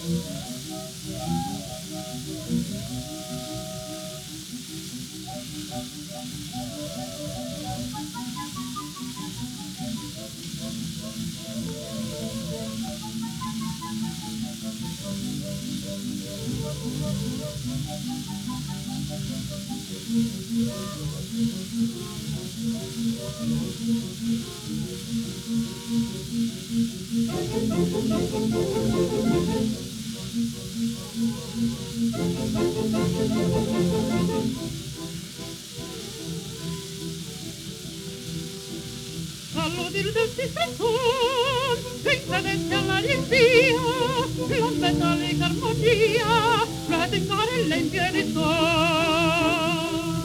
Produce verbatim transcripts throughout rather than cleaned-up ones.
All'udir del sistratton, senza denti alla riempia, la metallica armonia, la tencarella in piedi son.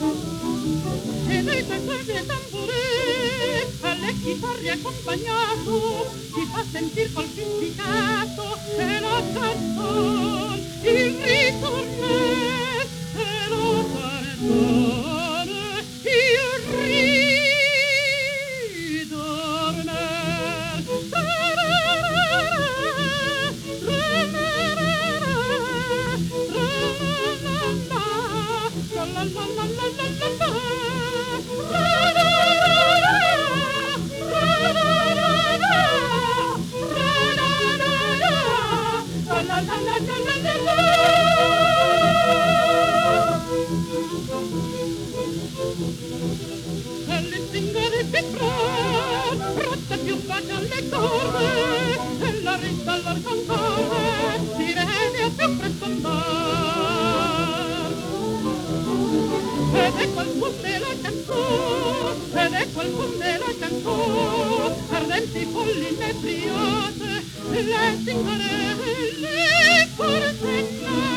E dai pezzali e tamburi, alle chitarre accompagnato, si fa sentir col pizzicato, e la canzone, il ritornello, e lo canzone, il ritornello. Più faccia alle corde e la resta all'arcantore si rende più presto andar ed ecco il punto della canzone ed ecco il punto della canzone ardenti folli inebriate le zingarelle forse